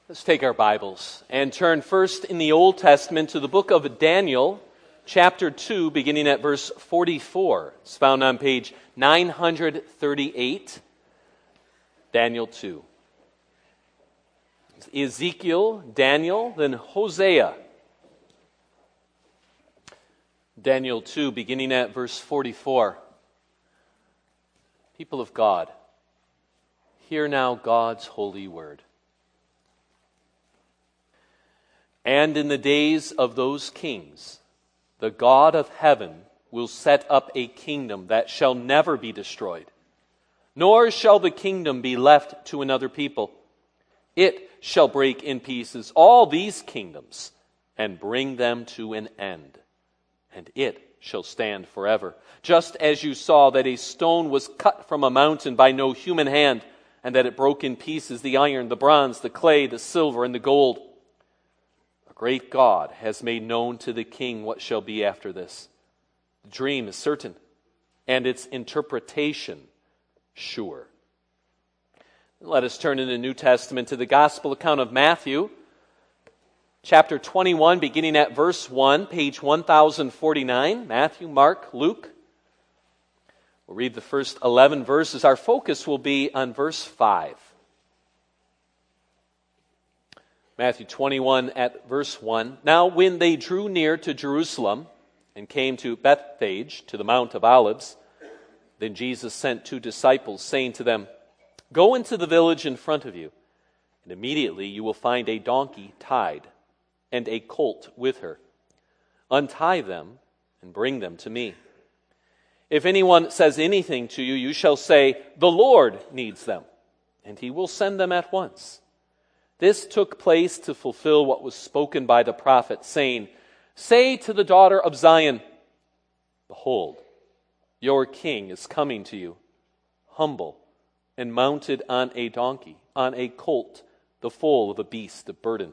Let's take our Bibles and turn first in the Old Testament to the book of Daniel, chapter 2, beginning at verse 44. It's found on page 938, Daniel 2. Ezekiel, Daniel, then Hosea. Daniel 2, beginning at verse 44. People of God, hear now God's holy word. And in the days of those kings, the God of heaven will set up a kingdom that shall never be destroyed, nor shall the kingdom be left to another people. It shall break in pieces all these kingdoms and bring them to an end, and it shall stand forever. Just as you saw that a stone was cut from a mountain by no human hand, and that it broke in pieces the iron, the bronze, the clay, the silver, and the gold. Great God has made known to the king what shall be after this. The dream is certain, and its interpretation sure. Let us turn in the New Testament to the Gospel account of Matthew, chapter 21, beginning at verse 1, page 1049. Matthew, Mark, Luke. We'll read the first 11 verses. Our focus will be on verse 5. Matthew 21 at verse 1. Now when they drew near to Jerusalem and came to Bethphage, to the Mount of Olives, then Jesus sent 2 disciples, saying to them, Go into the village in front of you, and immediately you will find a donkey tied, and a colt with her. Untie them and bring them to me. If anyone says anything to you, you shall say, The Lord needs them, and he will send them at once. This took place to fulfill what was spoken by the prophet, saying, Say to the daughter of Zion, Behold, your king is coming to you, humble and mounted on a donkey, on a colt, the foal of a beast of burden.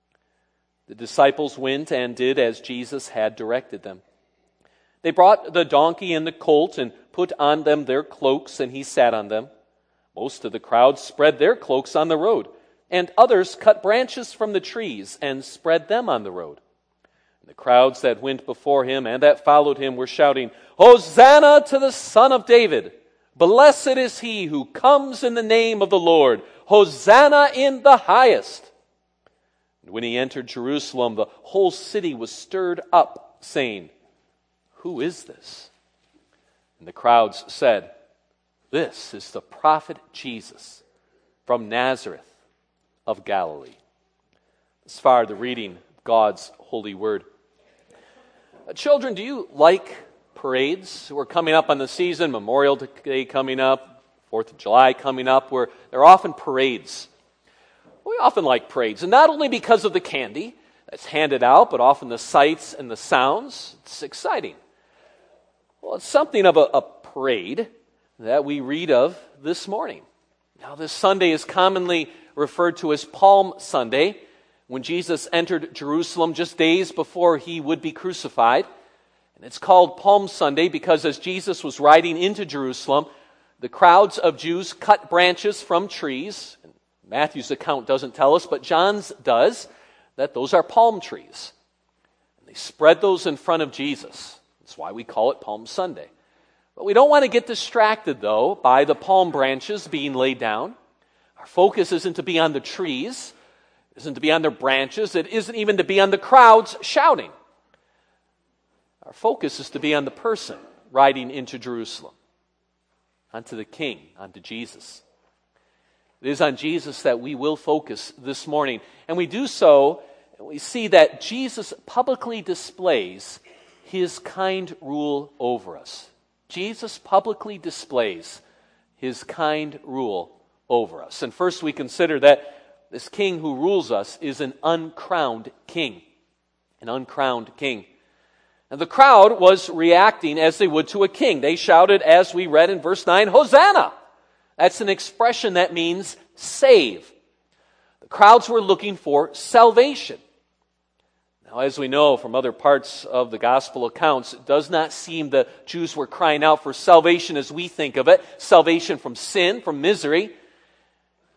The disciples went and did as Jesus had directed them. They brought the donkey and the colt and put on them their cloaks, and he sat on them. Most of the crowd spread their cloaks on the road, and others cut branches from the trees and spread them on the road. And the crowds that went before him and that followed him were shouting, Hosanna to the Son of David! Blessed is he who comes in the name of the Lord! Hosanna in the highest! And when he entered Jerusalem, the whole city was stirred up, saying, Who is this? And the crowds said, This is the prophet Jesus from Nazareth of Galilee. As far the reading of God's holy word. Children, do you like parades? We're coming up on the season, Memorial Day coming up, 4th of July coming up, where there are often parades. We often like parades, and not only because of the candy that's handed out, but often the sights and the sounds. It's exciting. Well, it's something of a parade that we read of this morning. Now, this Sunday is commonly referred to as Palm Sunday, when Jesus entered Jerusalem just days before he would be crucified. And it's called Palm Sunday because as Jesus was riding into Jerusalem, the crowds of Jews cut branches from trees. And Matthew's account doesn't tell us, but John's does, that those are palm trees. And they spread those in front of Jesus. That's why we call it Palm Sunday. But we don't want to get distracted, though, by the palm branches being laid down. Our focus isn't to be on the trees, isn't to be on their branches, it isn't even to be on the crowds shouting. Our focus is to be on the person riding into Jerusalem, onto the King, onto Jesus. It is on Jesus that we will focus this morning. And we do so, and we see that Jesus publicly displays his kind rule over us. Jesus publicly displays his kind rule over us. And first we consider that this king who rules us is an uncrowned king. An uncrowned king. And the crowd was reacting as they would to a king. They shouted, as we read in verse 9, Hosanna! That's an expression that means save. The crowds were looking for salvation. Now, as we know from other parts of the gospel accounts, it does not seem the Jews were crying out for salvation as we think of it, salvation from sin, from misery.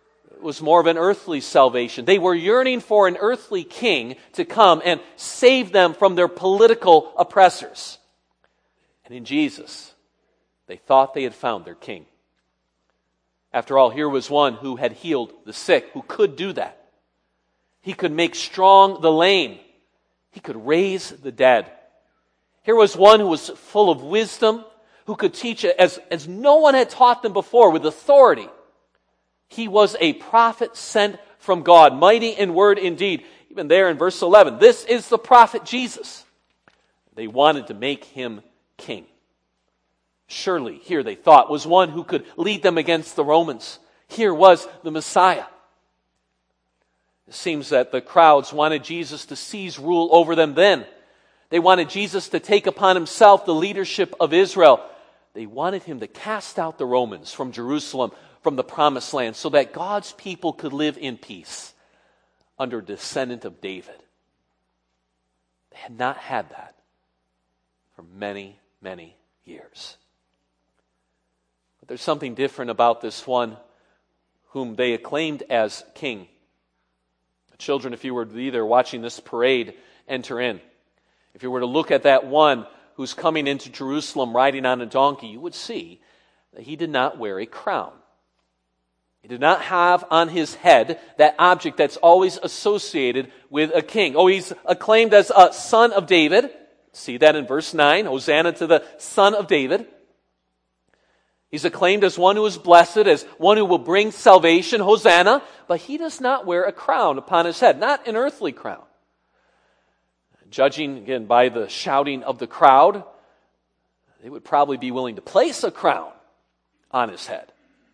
was more of an earthly salvation. They were yearning for an earthly king to come and save them from their political oppressors. And in Jesus, they thought they had found their king. After all, here was one who had healed the sick, who could do that. He could make strong the lame. He could raise the dead. Here was one who was full of wisdom, who could teach as no one had taught them before with authority. He was a prophet sent from God, mighty in word indeed. Even there in verse 11, this is the prophet Jesus. They wanted to make him king. Surely, here they thought, was one who could lead them against the Romans. Here was the Messiah. It seems that the crowds wanted Jesus to seize rule over them then. They wanted Jesus to take upon himself the leadership of Israel. They wanted him to cast out the Romans from Jerusalem, from the promised land, so that God's people could live in peace under a descendant of David. They had not had that for many, many years. But there's something different about this one whom they acclaimed as king. Children, if you were to be there watching this parade enter in, if you were to look at that one who's coming into Jerusalem riding on a donkey, you would see that he did not wear a crown. He did not have on his head that object that's always associated with a king. Oh, he's acclaimed as a son of David. See that in verse 9, Hosanna to the Son of David. He's acclaimed as one who is blessed, as one who will bring salvation, Hosanna, but he does not wear a crown upon his head, not an earthly crown. Judging, again, by the shouting of the crowd, they would probably be willing to place a crown on his head.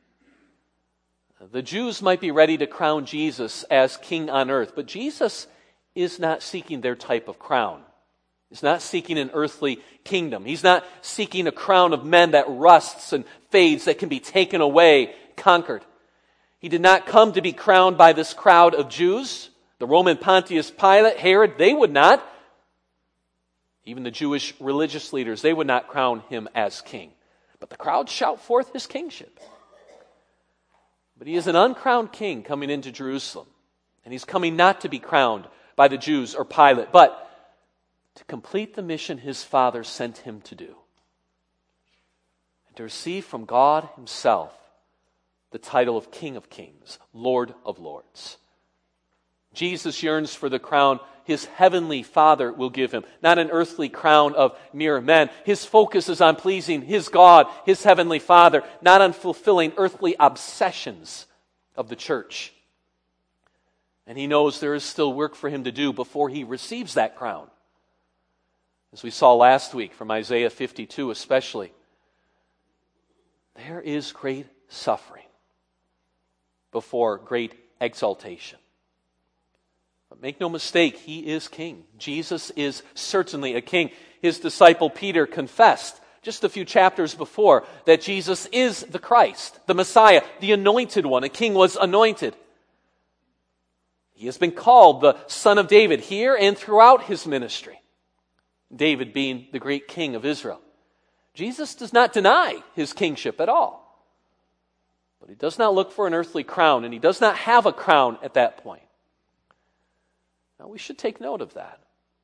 The Jews might be ready to crown Jesus as king on earth, but Jesus is not seeking their type of crown. He's not seeking an earthly kingdom. He's not seeking a crown of men that rusts and fades, that can be taken away, conquered. He did not come to be crowned by this crowd of Jews. The Roman Pontius Pilate, Herod, they would not. Even the Jewish religious leaders, they would not crown him as king. But the crowd shout forth his kingship. But he is an uncrowned king coming into Jerusalem. And he's coming not to be crowned by the Jews or Pilate, but to complete the mission his Father sent him to do. And to receive from God himself the title of King of Kings, Lord of Lords. Jesus yearns for the crown his heavenly Father will give him, not an earthly crown of mere men. His focus is on pleasing his God, his heavenly Father, not on fulfilling earthly obsessions of the church. And he knows there is still work for him to do before he receives that crown. As we saw last week from Isaiah 52 especially, there is great suffering before great exaltation. But make no mistake, he is king. Jesus is certainly a king. His disciple Peter confessed just a few chapters before that Jesus is the Christ, the Messiah, the anointed one. A king was anointed. He has been called the Son of David here and throughout his ministry. David being the great king of Israel. Jesus does not deny his kingship at all. But he does not look for an earthly crown, and he does not have a crown at that point. Now we should take note of that.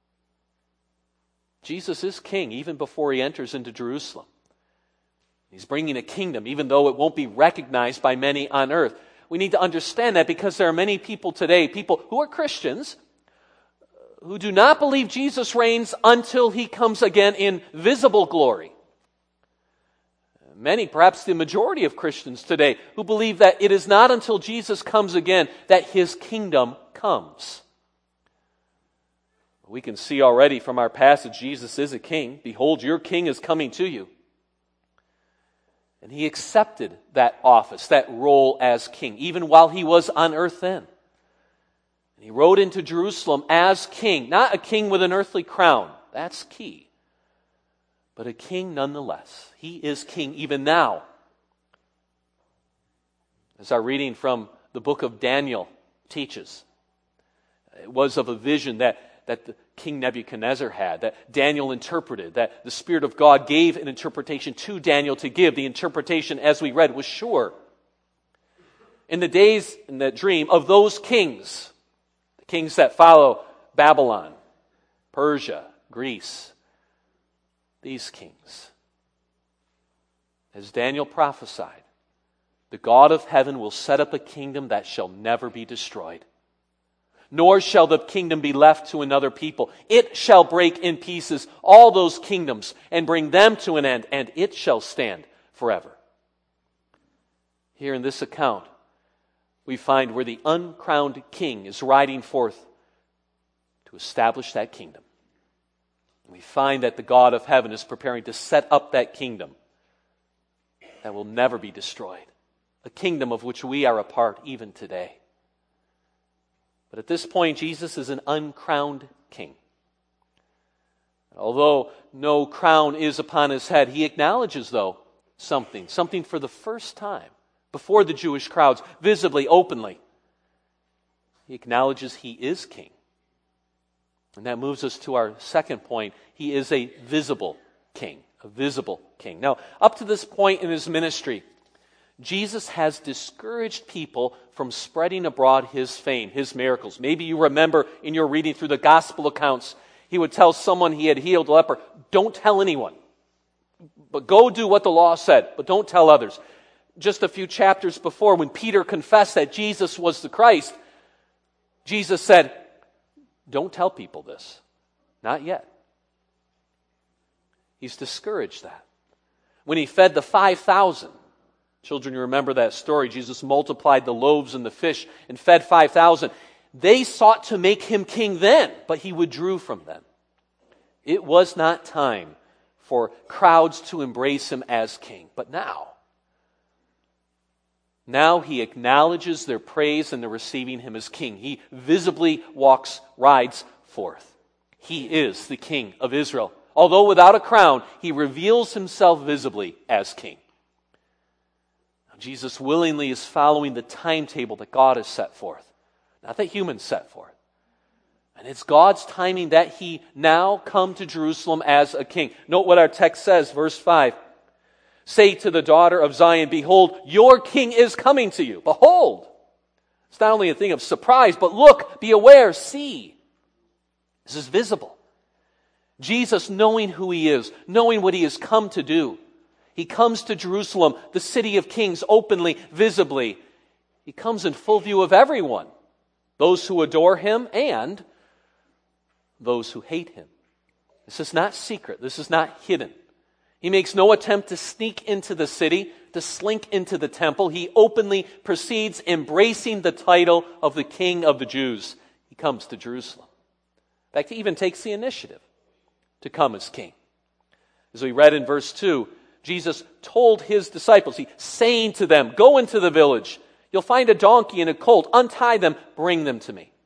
Jesus is king even before he enters into Jerusalem. He's bringing a kingdom, even though it won't be recognized by many on earth. We need to understand that because there are many people today, people who are Christians, who do not believe Jesus reigns until he comes again in visible glory. Many, perhaps the majority of Christians today, who believe that it is not until Jesus comes again that his kingdom comes. We can see already from our passage, Jesus is a king. Behold, your king is coming to you. And he accepted that office, that role as king, even while he was on earth then. And he rode into Jerusalem as king, not a king with an earthly crown. That's key. But a king nonetheless. He is king even now. As our reading from the book of Daniel teaches, it was of a vision that the King Nebuchadnezzar had, that Daniel interpreted, that the Spirit of God gave an interpretation to Daniel to give. The interpretation, as we read, was sure. in the days, in that dream, of those kings, the kings that follow Babylon, Persia, Greece, these kings. As Daniel prophesied, the God of heaven will set up a kingdom that shall never be destroyed. Nor shall the kingdom be left to another people. It shall break in pieces all those kingdoms and bring them to an end, and it shall stand forever. Here in this account, we find where the uncrowned king is riding forth to establish that kingdom. We find that the God of heaven is preparing to set up that kingdom that will never be destroyed. A kingdom of which we are a part even today. But at this point, Jesus is an uncrowned king. Although no crown is upon his head, he acknowledges, though, something for the first time, before the Jewish crowds, visibly, openly. He acknowledges he is king. And that moves us to our second point. He is a visible king. A visible king. Now, up to this point in his ministry, Jesus has discouraged people from spreading abroad his fame, his miracles. Maybe you remember in your reading through the gospel accounts, he would tell someone he had healed a leper, don't tell anyone. But go do what the law said, but don't tell others. Just a few chapters before, when Peter confessed that Jesus was the Christ, Jesus said, don't tell people this. Not yet. He's discouraged that. When he fed the 5,000, children, you remember that story. Jesus multiplied the loaves and the fish and fed 5,000. They sought to make him king then, but he withdrew from them. It was not time for crowds to embrace him as king. But now he acknowledges their praise and they're receiving him as king. He visibly rides forth. He is the king of Israel. Although without a crown, he reveals himself visibly as king. Jesus willingly is following the timetable that God has set forth, not that humans set forth. And it's God's timing that he now come to Jerusalem as a king. Note what our text says, verse 5. Say to the daughter of Zion, behold, your king is coming to you. Behold. It's not only a thing of surprise, but look, be aware, see. This is visible. Jesus, knowing who he is, knowing what he has come to do, he comes to Jerusalem, the city of kings, openly, visibly. He comes in full view of everyone, those who adore him and those who hate him. This is not secret. This is not hidden. He makes no attempt to sneak into the city, to slink into the temple. He openly proceeds, embracing the title of the King of the Jews. He comes to Jerusalem. In fact, he even takes the initiative to come as king. As we read in verse 2, Jesus told his disciples, he's saying to them, go into the village. You'll find a donkey and a colt. Untie them, bring them to me.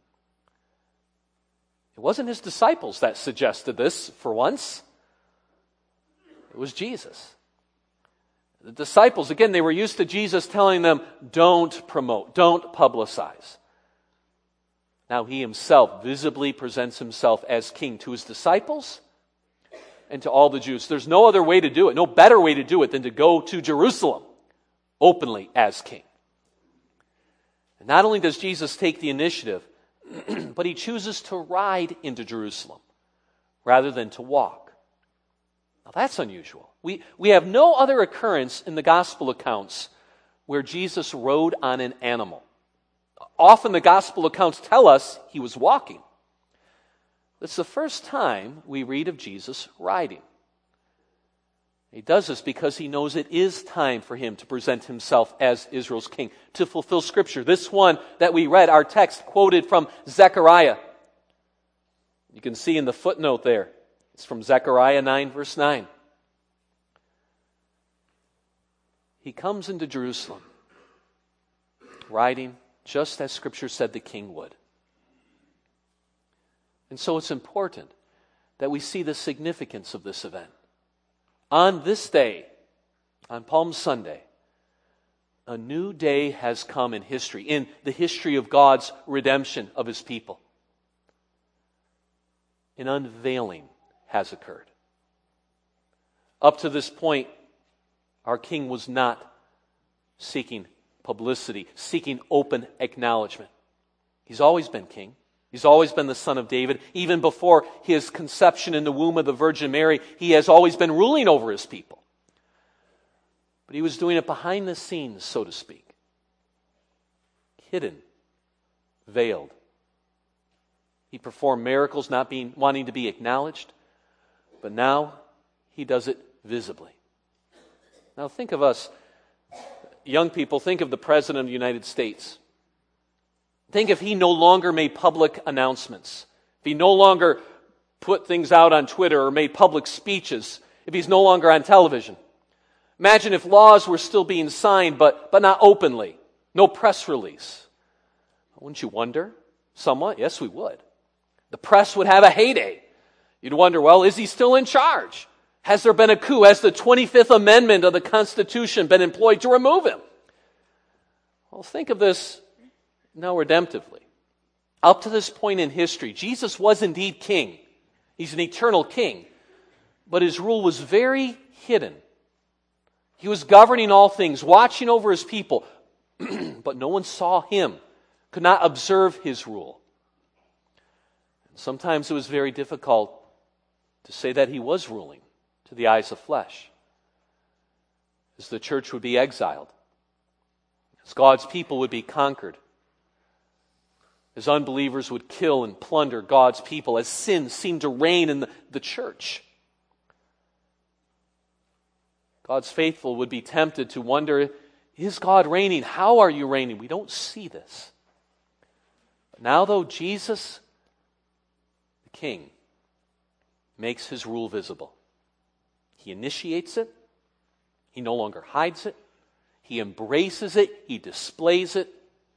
It wasn't his disciples that suggested this for once. It was Jesus. The disciples, again, they were used to Jesus telling them, don't promote, don't publicize. Now he himself visibly presents himself as king to his disciples and to all the Jews. There's no other way to do it, no better way to do it than to go to Jerusalem openly as king. And not only does Jesus take the initiative, but he chooses to ride into Jerusalem rather than to walk. Now that's unusual. We have no other occurrence in the gospel accounts where Jesus rode on an animal. Often the gospel accounts tell us he was walking. It's the first time we read of Jesus riding. He does this because he knows it is time for him to present himself as Israel's king, to fulfill Scripture. This one that we read, our text quoted from Zechariah. You can see in the footnote there. It's from Zechariah 9, verse 9. He comes into Jerusalem, riding just as Scripture said the king would. And so it's important that we see the significance of this event. On this day, on Palm Sunday, a new day has come in history, in the history of God's redemption of his people. An unveiling has occurred. Up to this point, our king was not seeking publicity, seeking open acknowledgement. He's always been king. He's always been the Son of David. Even before his conception in the womb of the Virgin Mary, he has always been ruling over his people. But he was doing it behind the scenes, so to speak. Hidden, veiled. He performed miracles not wanting to be acknowledged, but now he does it visibly. Now think of us, young people, think of the President of the United States. Think if he no longer made public announcements, if he no longer put things out on Twitter or made public speeches, if he's no longer on television. Imagine if laws were still being signed, but not openly, no press release. Wouldn't you wonder somewhat? Yes, we would. The press would have a heyday. You'd wonder, well, is he still in charge? Has there been a coup? Has the 25th Amendment of the Constitution been employed to remove him? Well, think of this now redemptively. Up to this point in history, Jesus was indeed king. He's an eternal king. But his rule was very hidden. He was governing all things, watching over his people. But no one saw him, could not observe his rule. Sometimes it was very difficult to say that he was ruling to the eyes of flesh, as the church would be exiled, as God's people would be conquered, as unbelievers would kill and plunder God's people, as sin seemed to reign in the church. God's faithful would be tempted to wonder, is God reigning? How are you reigning? We don't see this. But now, though, Jesus, the King, makes his rule visible. He initiates it. He no longer hides it. He embraces it. He displays it.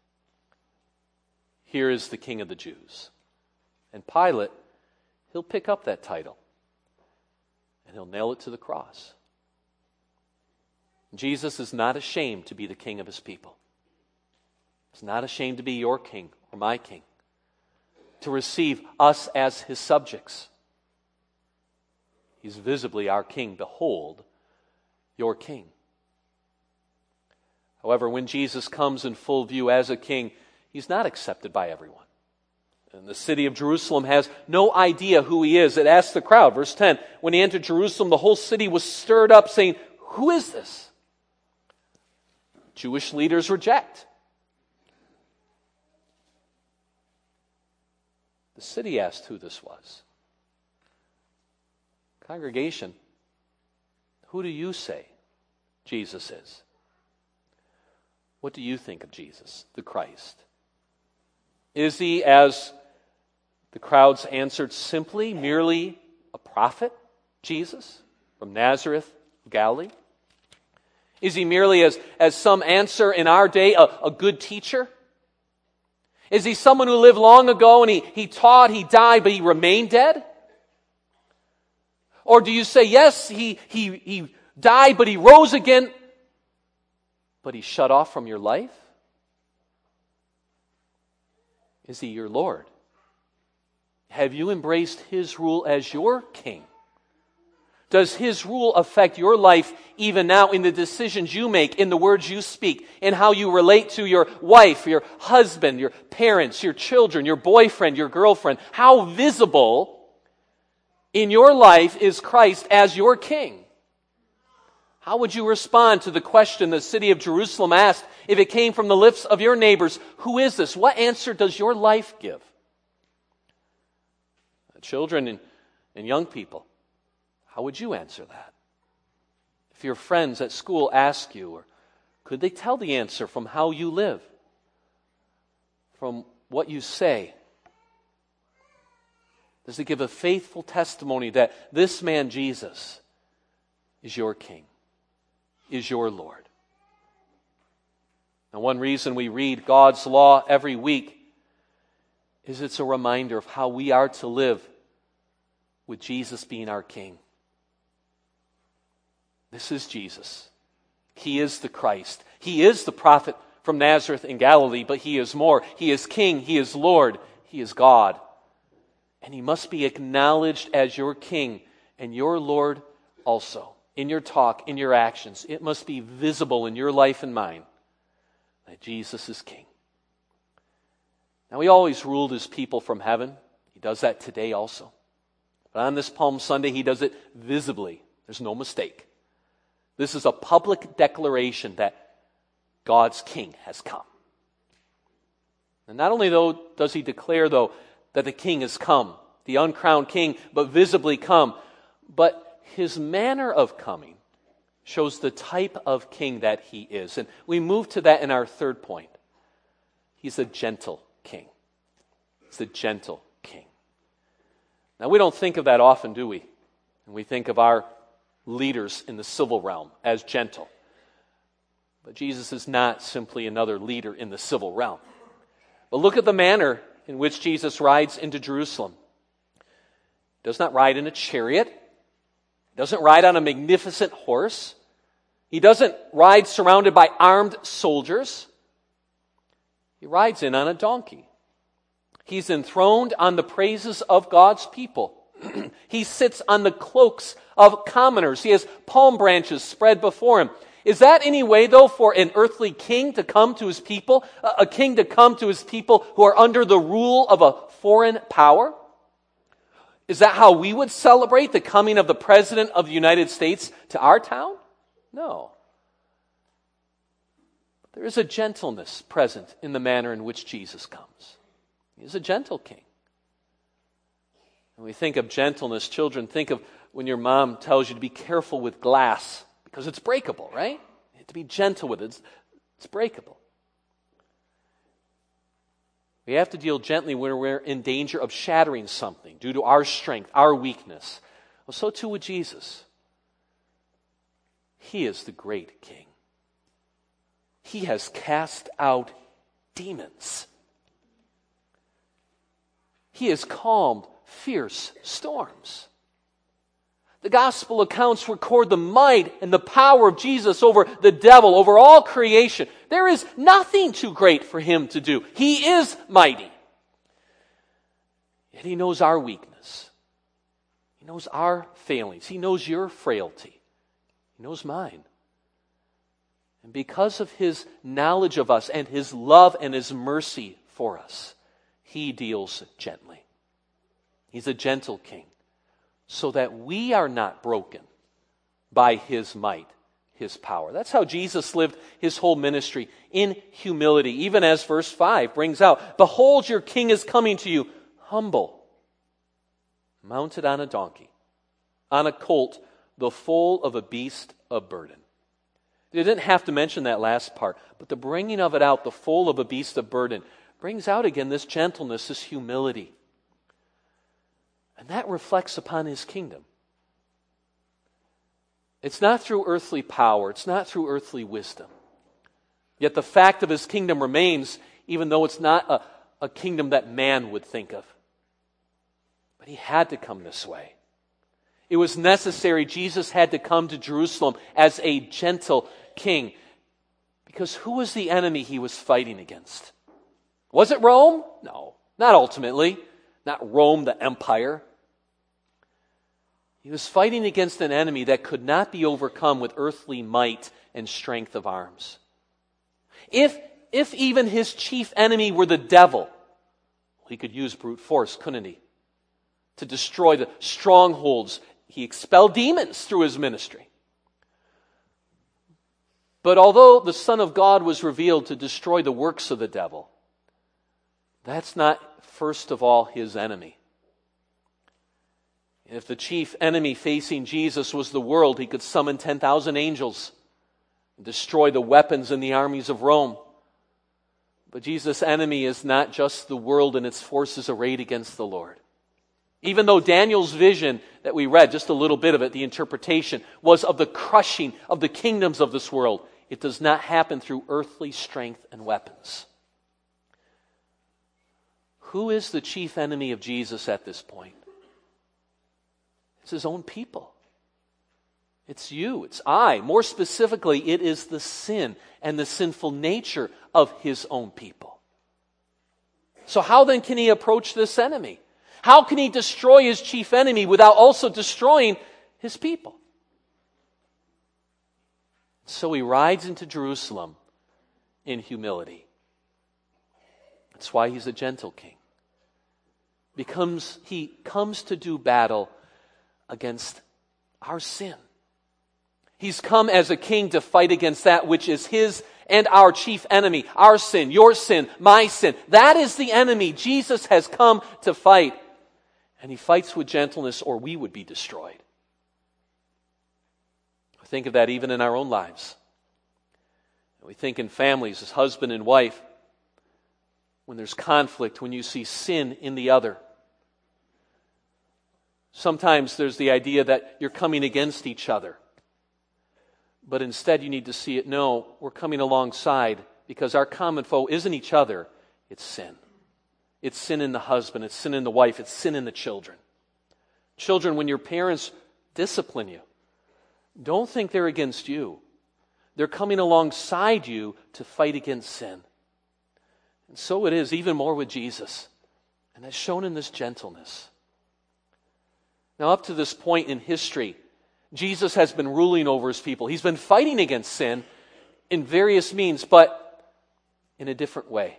Here is the King of the Jews. And Pilate, he'll pick up that title and he'll nail it to the cross. Jesus is not ashamed to be the king of his people. He's not ashamed to be your king or my king, to receive us as his subjects. He's visibly our king. Behold, your king. However, when Jesus comes in full view as a king, he's not accepted by everyone. And the city of Jerusalem has no idea who he is. It asks the crowd, verse 10, when he entered Jerusalem, the whole city was stirred up, saying, who is this? Jewish leaders reject. The city asked who this was. Congregation, who do you say Jesus is? What do you think of Jesus, the Christ? Is he, as the crowds answered, simply, merely a prophet, Jesus, from Nazareth, Galilee? Is he merely, as some answer in our day, a good teacher? Is he someone who lived long ago and he taught, he died, but he remained dead? Or do you say, yes, he died, but he rose again, but he's shut off from your life? Is he your Lord? Have you embraced his rule as your king? Does his rule affect your life even now in the decisions you make, in the words you speak, in how you relate to your wife, your husband, your parents, your children, your boyfriend, your girlfriend? How visible in your life is Christ as your king? How would you respond to the question the city of Jerusalem asked if it came from the lips of your neighbors? Who is this? What answer does your life give? Children and young people, how would you answer that? If your friends at school ask you, or could they tell the answer from how you live, from what you say? Does it give a faithful testimony that this man Jesus is your king, is your Lord? And one reason we read God's law every week is it's a reminder of how we are to live with Jesus being our king. This is Jesus. He is the Christ. He is the prophet from Nazareth in Galilee, but he is more. He is King. He is Lord. He is God. And he must be acknowledged as your King and your Lord also. In your talk, in your actions. It must be visible in your life and mine. that Jesus is king. Now, he always ruled his people from heaven. He does that today also. But on this Palm Sunday, he does it visibly. There's no mistake. This is a public declaration that God's king has come. And not only does he declare, though, that the king has come, the uncrowned king, but visibly come, but his manner of coming shows the type of king that he is. And we move to that in our third point. He's a gentle king. He's a gentle king. Now, we don't think of that often, do we? And we think of our leaders in the civil realm as gentle. But Jesus is not simply another leader in the civil realm. But look at the manner in which Jesus rides into Jerusalem. He does not ride in a chariot. He doesn't ride on a magnificent horse. He doesn't ride surrounded by armed soldiers. He rides in on a donkey. He's enthroned on the praises of God's people. He sits on the cloaks of commoners. He has palm branches spread before him. Is that any way, though, for an earthly king to come to his people? A king to come to his people who are under the rule of a foreign power? Is that how we would celebrate the coming of the President of the United States to our town? No. There is a gentleness present in the manner in which Jesus comes. He is a gentle king. When we think of gentleness, children, think of when your mom tells you to be careful with glass because it's breakable, right? You have to be gentle with it. It's breakable. We have to deal gently when we're in danger of shattering something due to our strength, our weakness. Well, so too with Jesus. He is the great king. He has cast out demons. He has calmed fierce storms. The gospel accounts record the might and the power of Jesus over the devil, over all creation. There is nothing too great for him to do. He is mighty. Yet he knows our weakness. He knows our failings. He knows your frailty. He knows mine. And because of his knowledge of us and his love and his mercy for us, he deals gently. He's a gentle king, so that we are not broken by his might, his power. That's how Jesus lived his whole ministry, in humility, even as verse 5 brings out, "Behold, your king is coming to you, humble, mounted on a donkey, on a colt, the foal of a beast of burden." They didn't have to mention that last part, but the bringing of it out, the foal of a beast of burden, brings out again this gentleness, this humility. And that reflects upon his kingdom. It's not through earthly power. It's not through earthly wisdom. Yet the fact of his kingdom remains, even though it's not a kingdom that man would think of. But he had to come this way. It was necessary. Jesus had to come to Jerusalem as a gentle king. Because who was the enemy he was fighting against? Was it Rome? No, not ultimately. Not Rome, the empire. He was fighting against an enemy that could not be overcome with earthly might and strength of arms. If even his chief enemy were the devil, he could use brute force, couldn't he? To destroy the strongholds. He expelled demons through his ministry. But although the Son of God was revealed to destroy the works of the devil, that's not first of all his enemy. If the chief enemy facing Jesus was the world, he could summon 10,000 angels and destroy the weapons and the armies of Rome. But Jesus' enemy is not just the world and its forces arrayed against the Lord. Even though Daniel's vision that we read, just a little bit of it, the interpretation, was of the crushing of the kingdoms of this world, it does not happen through earthly strength and weapons. Who is the chief enemy of Jesus at this point? It's his own people. It's you, it's I. More specifically, it is the sin and the sinful nature of his own people. So how then can he approach this enemy? How can he destroy his chief enemy without also destroying his people? So he rides into Jerusalem in humility. That's why he's a gentle king. He comes to do battle against our sin. He's come as a king to fight against that which is his and our chief enemy, our sin, your sin, my sin. That is the enemy Jesus has come to fight. And he fights with gentleness or we would be destroyed. Think of that even in our own lives. We think in families as husband and wife, when there's conflict, when you see sin in the other. Sometimes there's the idea that you're coming against each other. But instead you need to see it, no, we're coming alongside because our common foe isn't each other, it's sin. It's sin in the husband, it's sin in the wife, it's sin in the children. Children, when your parents discipline you, don't think they're against you. They're coming alongside you to fight against sin. And so it is even more with Jesus. And that's shown in this gentleness. Now, up to this point in history, Jesus has been ruling over his people. He's been fighting against sin in various means, but in a different way.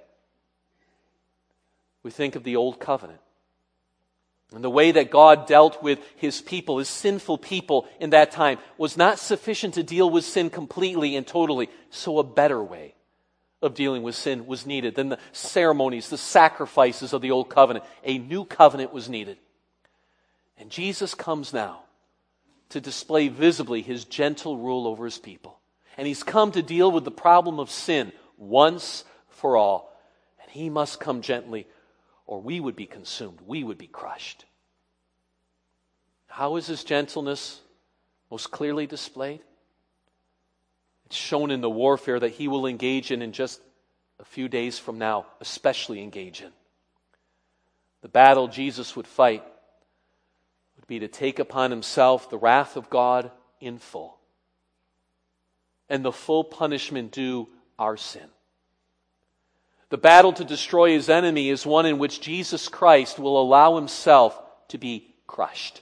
We think of the Old Covenant and the way that God dealt with his people, his sinful people in that time, was not sufficient to deal with sin completely and totally. So a better way of dealing with sin was needed than the ceremonies, the sacrifices of the Old Covenant. A new covenant was needed. And Jesus comes now to display visibly his gentle rule over his people. And he's come to deal with the problem of sin once for all. And he must come gently or we would be consumed. We would be crushed. How is his gentleness most clearly displayed? It's shown in the warfare that he will engage in just a few days from now, especially engage in. The battle Jesus would fight would be to take upon himself the wrath of God in full and the full punishment due our sin. The battle to destroy his enemy is one in which Jesus Christ will allow himself to be crushed.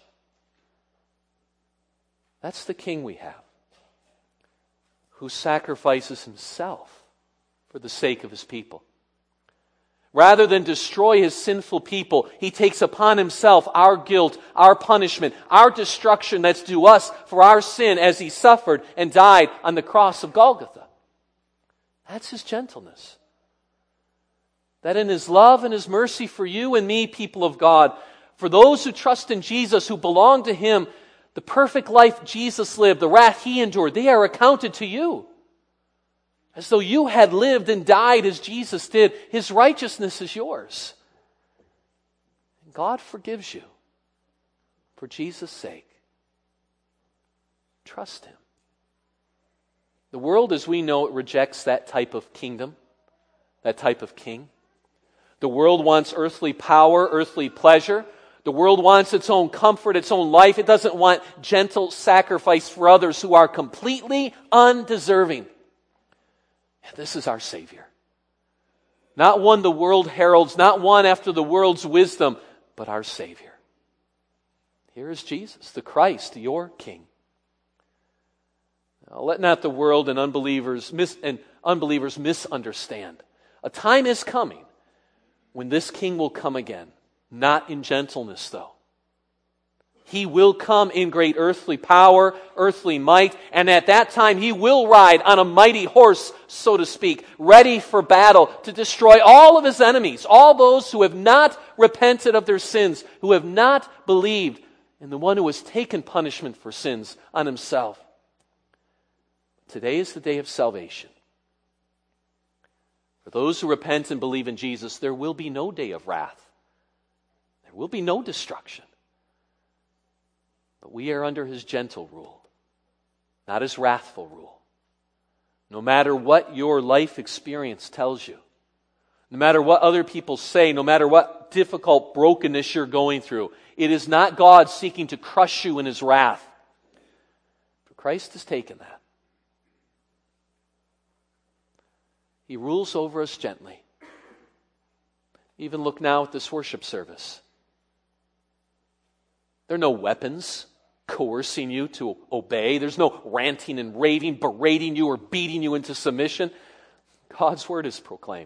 That's the king we have, who sacrifices himself for the sake of his people. Rather than destroy his sinful people, he takes upon himself our guilt, our punishment, our destruction that's due us for our sin as he suffered and died on the cross of Golgotha. That's his gentleness. That in his love and his mercy for you and me, people of God, for those who trust in Jesus, who belong to him, the perfect life Jesus lived, the wrath he endured, they are accounted to you. As though you had lived and died as Jesus did, his righteousness is yours. And God forgives you for Jesus' sake. Trust him. The world as we know it rejects that type of kingdom, that type of king. The world wants earthly power, earthly pleasure. The world wants its own comfort, its own life. It doesn't want gentle sacrifice for others who are completely undeserving. And this is our Savior. Not one the world heralds, not one after the world's wisdom, but our Savior. Here is Jesus, the Christ, your King. Now, let not the world and unbelievers misunderstand. A time is coming when this king will come again, not in gentleness though. He will come in great earthly power, earthly might, and at that time he will ride on a mighty horse, so to speak, ready for battle to destroy all of his enemies, all those who have not repented of their sins, who have not believed in the one who has taken punishment for sins on himself. Today is the day of salvation. For those who repent and believe in Jesus, there will be no day of wrath. There will be no destruction. But we are under his gentle rule, not his wrathful rule. No matter what your life experience tells you, no matter what other people say, no matter what difficult brokenness you're going through, it is not God seeking to crush you in his wrath. For Christ has taken that. He rules over us gently. Even look now at this worship service. There are no weapons coercing you to obey. There's no ranting and raving, berating you or beating you into submission. God's word is proclaimed,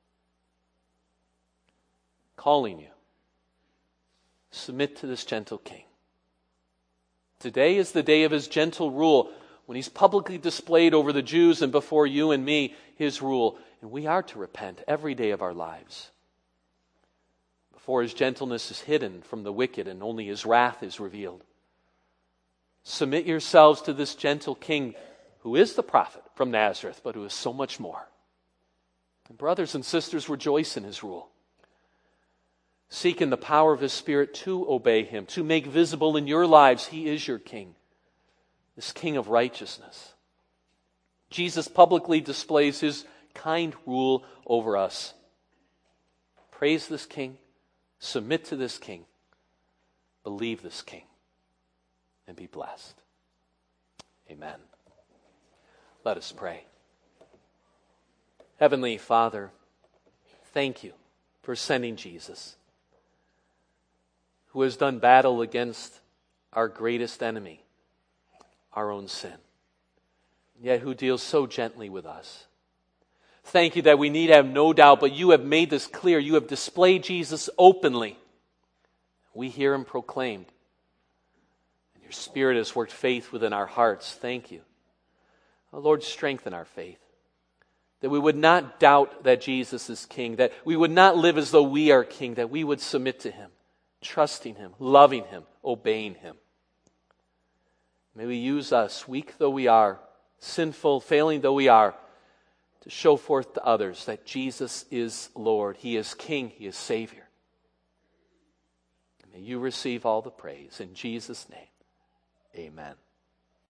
calling you. Submit to this gentle king. Today is the day of his gentle rule, when he's publicly displayed over the Jews and before you and me his rule. And we are to repent every day of our lives. Before his gentleness is hidden from the wicked and only his wrath is revealed. Submit yourselves to this gentle king who is the prophet from Nazareth, but who is so much more. And brothers and sisters, rejoice in his rule. Seek in the power of his Spirit to obey him, to make visible in your lives he is your king, this king of righteousness. Jesus publicly displays his kind rule over us. Praise this king, submit to this king, believe this king, and be blessed. Amen. Let us pray. Heavenly Father, thank you for sending Jesus, who has done battle against our greatest enemy, our own sin, yet who deals so gently with us. Thank you that we need have no doubt, but you have made this clear. You have displayed Jesus openly. We hear him proclaimed. And your Spirit has worked faith within our hearts. Thank you. Oh, Lord, strengthen our faith, that we would not doubt that Jesus is King, that we would not live as though we are King, that we would submit to him, trusting him, loving him, obeying him. May we use us, weak though we are, sinful, failing though we are, to show forth to others that Jesus is Lord. He is King. He is Savior. May you receive all the praise. In Jesus' name, amen.